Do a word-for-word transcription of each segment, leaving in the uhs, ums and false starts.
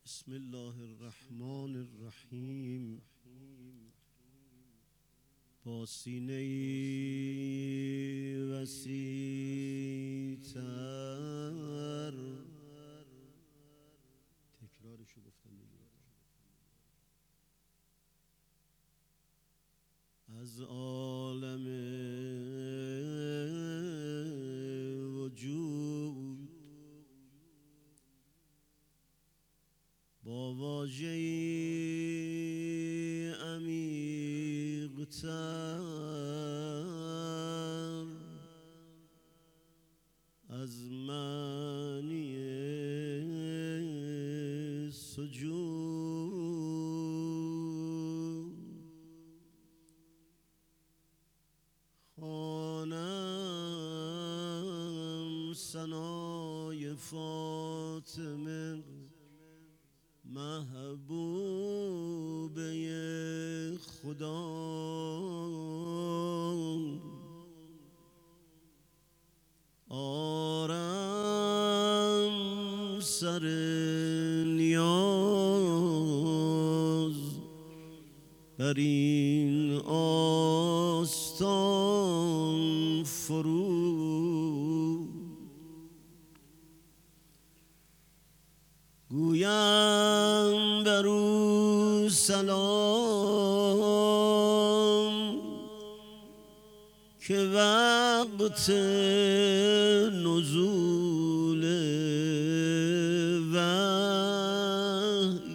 بسم الله الرحمن الرحیم. با سینه وسیع‌تر تکرارشو گفتم از عالم وجود با واژه‌ای عمیق‌تر از معنی سجود خوانم ثنای فاطمه محبوبه خدا، آرم سر نیاز بر این آستان فرو، گویم بر او سلام که وقت نزول وحی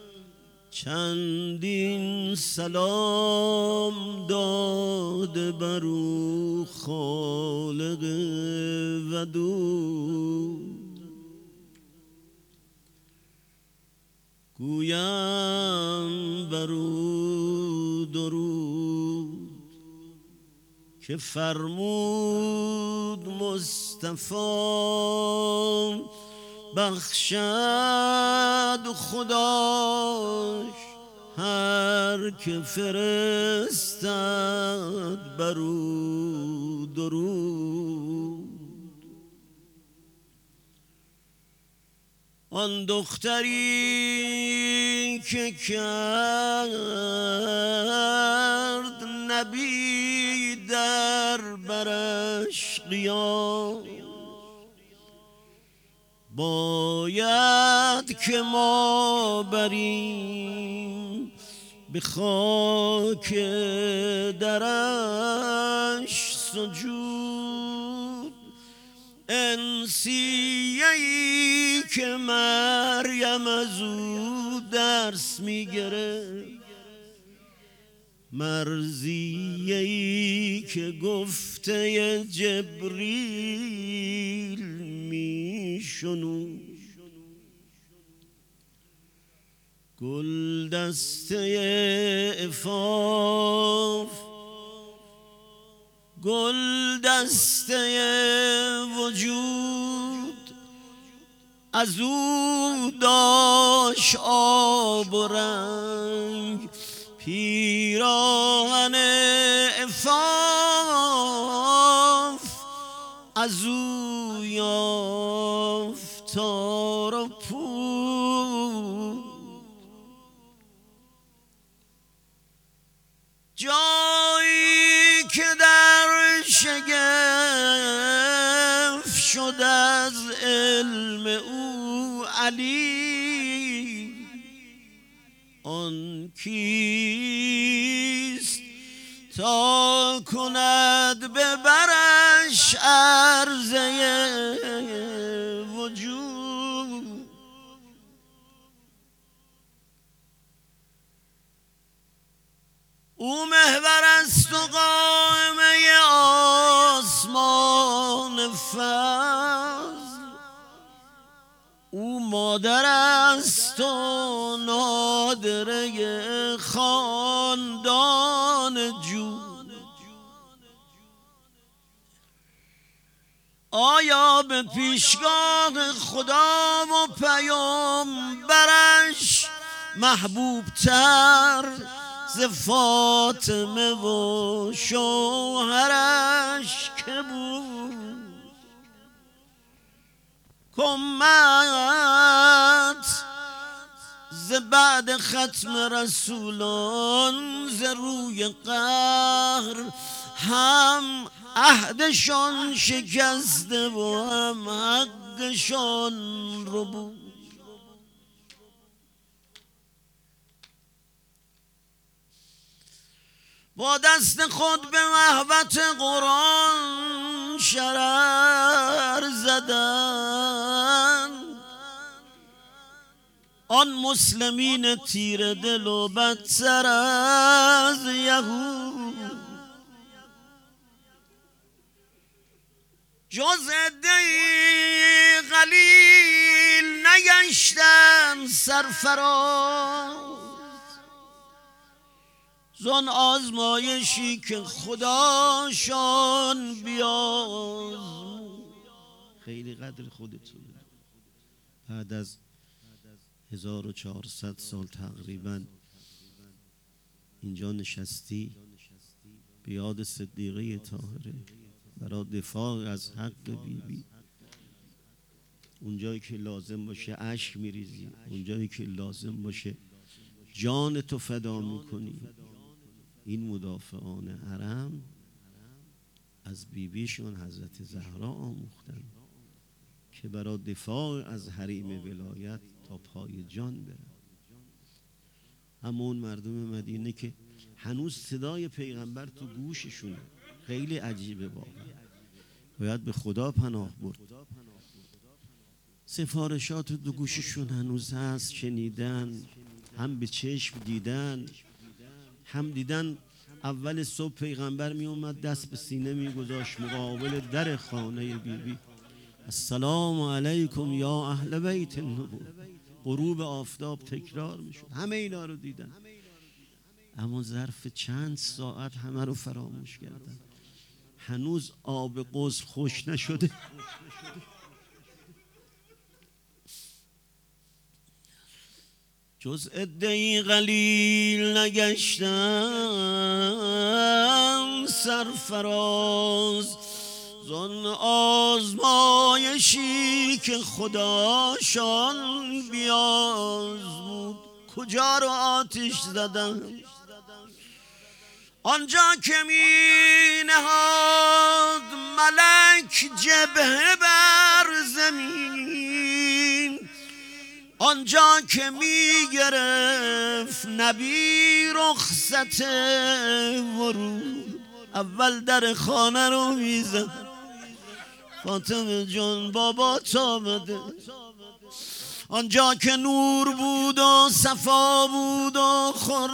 چندین سلام داده بر او خالق ودود، گویم بر او درود که فرمود مصطفی بخشد خداش هر که فرستد بر او درود. آن دختری که کرد نبی در برش قیام، باید که ما بریم به خاک درش سجود. انسیه‌ای که مریم از او درس می‌گرفت، مرضیه‌ای که گفته جبریل میشنود، گل دسته عفاف گل دسته وجود از او داشت آب و رنگ، پیراهن عفاف از او یافت تار و پود. جایی که در شگفت شد از علم او علی، آن کیست تا کند به برش عرضه وجود. او محور است و قائمه آسمان فضل، او مادر است و نادره خاندان جود. آیا به پیشگاه خدا و پیامبرش محبوب تر ز فاطمه و شوهرش که بود؟ کمت بعد ختم رسولان ز روی قهر هم عهدشان شکسته و هم حقشان رو بود. با دست خود به محبت قرآن شرر زدن آن مسلمین تیر دل و بدتر از یهود، جز عده‌ای قلیل نگشتن سرفراز زان آزمایشی که خداشان بیازمود. خیلی قدر خودتونه. بعد از هزار و چهارصد سال تقریبا اینجا نشستی به یاد صدیقه طاهره برای دفاع از حق بی بی. اونجایی که لازم باشه اشک میریزی، اونجایی که لازم باشه جان تو فدا میکنی. این مدافعان حرم از بیبیشون حضرت زهرا آموختن که برای دفاع از حریم ولایت تا پای جان برن. همون مردم مدینه که هنوز صدای پیغمبر تو گوششونه. خیلی عجیبه واقعا. باید به خدا پناه برد. سفارشات تو گوششون هنوز هست، شنیدن، هم به چشم دیدن، هم دیدن اول صبح پیغمبر می اومد دست به سینه می گذاشت مقابل در خانه بی بی. السلام علیکم یا اهل بیت النبوة. غروب آفتاب تکرار می شد. همه اینا رو دیدن، اما ظرف چند ساعت همه رو فراموش کردن. هنوز آب غسل خوش نشده. جز عده‌ای قلیل نگشتن سرفراز زان آزمایشی که خداشان بیازمود. کجا رو آتش زدن؟ آنجا که می نهاد ملک جبهه بر زمین، آنجا که می گرفت نبی رخصت ورود. اول در خانه رو می زد، فاطمه جان بابات آمده. آنجا که نور بود و صفا بود و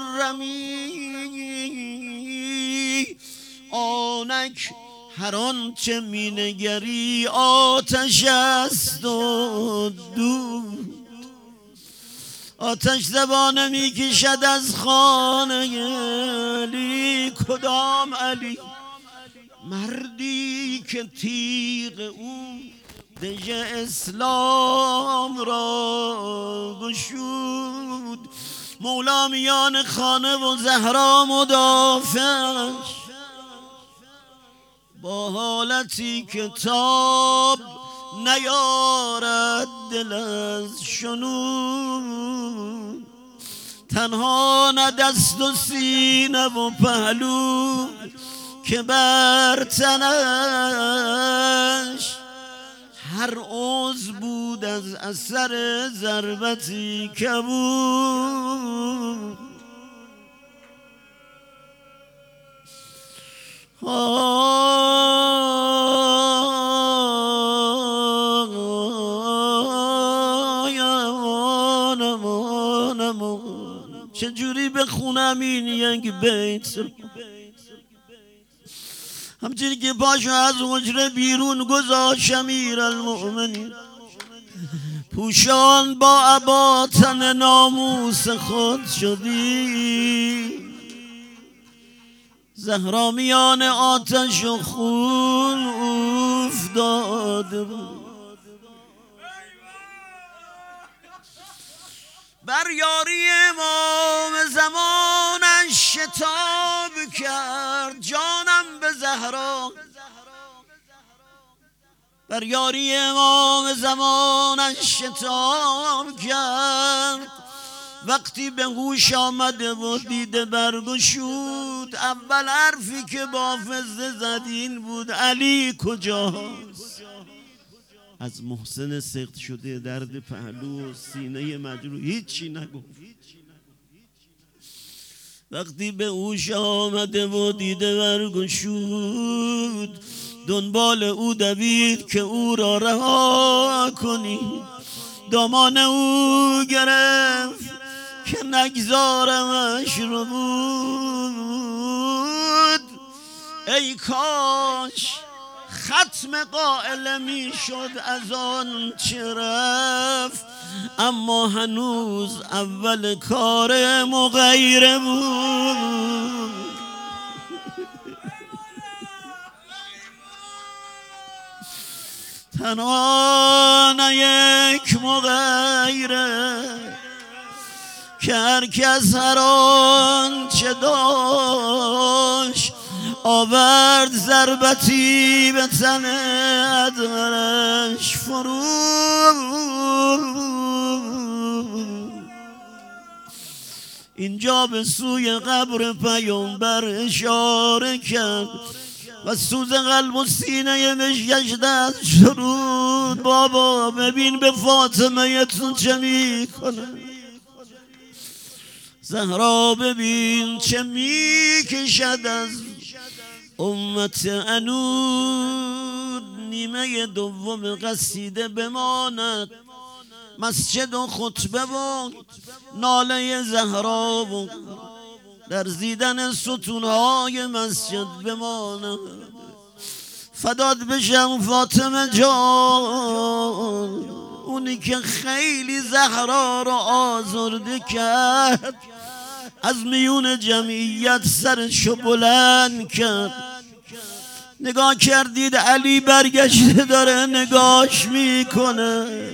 خرمی، آنک هر آنچه می نگری آتش است و دود. آتش زبانه می کشد از خانه علی. کدام علی؟ مردی که تیغ او دژ اسلام را گشود. مولا میان خانه و زهرا مدافعش، با حالتی که تاب نیارد دل از شنود. تنها نه دست و سینه و پهلو که بر تنش هر عضو بود از اثر ضربتی کبود. چجوری بخونم این یک بیت؟ همچنین که پاشو از حجره بیرون گذاشت امیرالمؤمنین، پوشان با عبا تن ناموس خود شدی. زهرا میان آتش و خون افتاده بود. بر یاری امام زمانش شتاب کرد جانم به زهرا. بر یاری امام زمانش شتاب کرد وقتی به هوش آمده و دیده برگشود، اول حرفی که با فزه زد این بود: علی کجاست؟ از محسن سقط شده درد پهلو و سینه مجروح هیچی نگفت. وقتی به هوش آمده و دیده برگشود، دنبال او دوید که او را رها کنی. دامان او گرفت که نگذارمش رو بود. ای کاش ختم قائل می شد از آن چه رفت، اما هنوز اول کار مغیره بود. تنها یک مغیره که هر کس هر آنچه داشت آورد ضربتی به تن ادغرش فرود. اینجا به سوی قبر پیامبر اشاره کرد و سوز قلب و سینه مشکش دست شروع. بابا ببین به فاطمه تو چه میکنه، زهرا ببین چه میکشد از امت عنود. نیمه دوم قصیده بماند، مسجد و خطبه و ناله زهرا و در زیدن ستونهای مسجد بماند. فداد بشم فاطمه جان، اونی که خیلی زهرا را آزرده کرد، از میون جمعیت سرشو بلند کرد. نگاه کردید علی برگشته داره نگاش میکنه،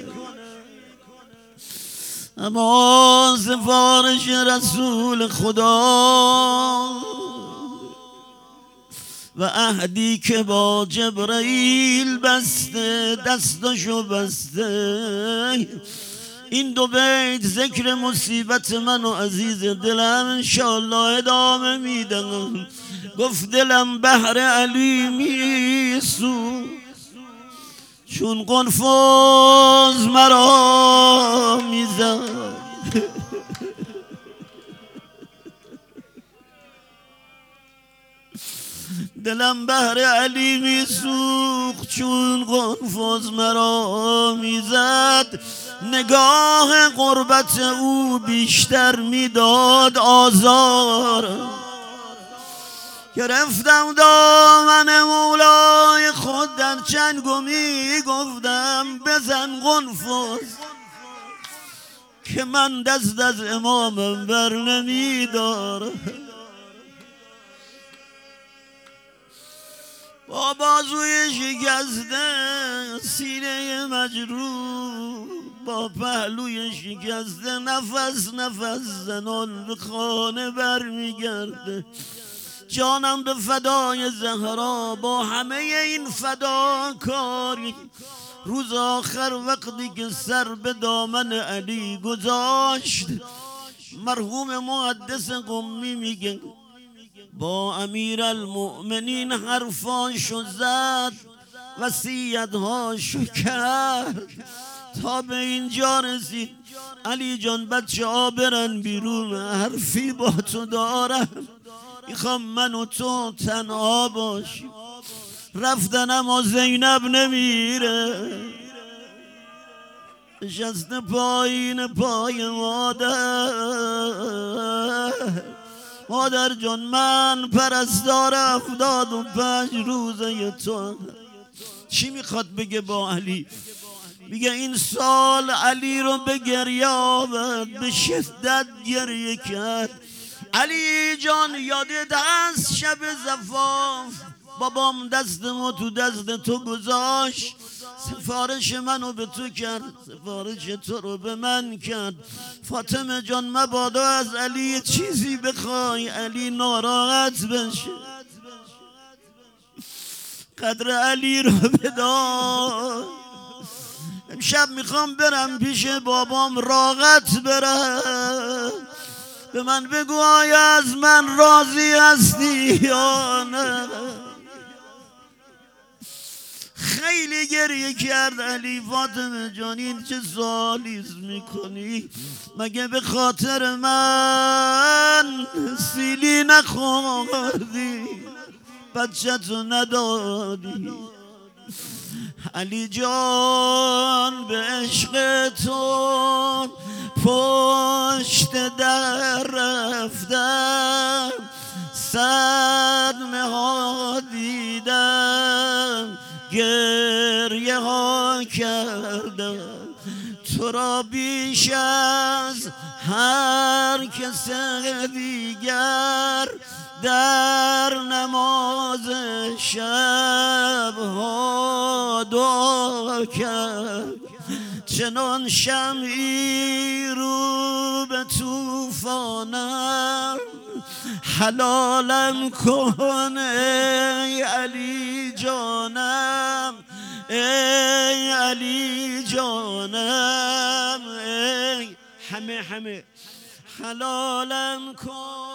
اما سفارش رسول خدا و عهدی که با جبرائیل بسته، دستشو بسته. این دو بیت ذکر مصیبت من و عزیز دلم انشاءالله ادامه میدم. گفت دلم بحر علی میسو، چون قنفذ مرا میزد. دلم بحر علی میسوخت چون قنفذ مرا میزد. نگاه قربت او بیشتر میداد آزار. گرفتم دامن مولای خود در چنگ و میگفتم بزن قنفذ که من دست از امامم بر نمیدارم. با بازوی شکسته، سینه مجروح، با پهلوی شکسته، نفس نفس زنان به خانه برمیگرده. جانم به فدای زهرا، با همه این فداکاری روز آخر وقتی که سر به دامن علی گذاشت، مرحوم محدث قمی میگه با امیر المؤمنین حرفاشو زد، وصیت‌هاشو کرد تا به اینجا رسید. علی جان بچه ها برن بیرون، حرفی با تو دارم، میخوام من و تو تنها باشیم. رفتن اما زینب نمیره، نشسته پایین پای مادر. مادر جان من پرستار هفتاد و پنج روزه تو. چی میخواد بگه با علی؟ میگه این سال علی رو به گریه آورد، به شدت گریه کرد. علی جان یادت هست شب زفاف بابام دستمو تو دست تو گذاشت، سفارش منو به تو کرد، سفارش تو رو به من کرد. فاطمه جان مبادا از علی چیزی بخوای علی ناراحت بشه. قدر علی رو بدان، امشب میخوام برم پیش بابام راغت برم، به من بگو آیا از من راضی هستی یا نه. خیلی گریه کرد علی. فاطمه جان این چه سوالیز میکنی؟ مگه به خاطر من سیلی نخوردی، بچه تو ندادی؟ علی جان به عشق تو پشت در رفتم، صدمه ها دیدم، گریه ها کردم، تو را بیش از هر کس دیگر در نماز شب ها دعا کرد. چنان شمعی رو به طوفانم، حلالم کن ای علی جانم، ای علی جانم، ای همه همه حلالم کن.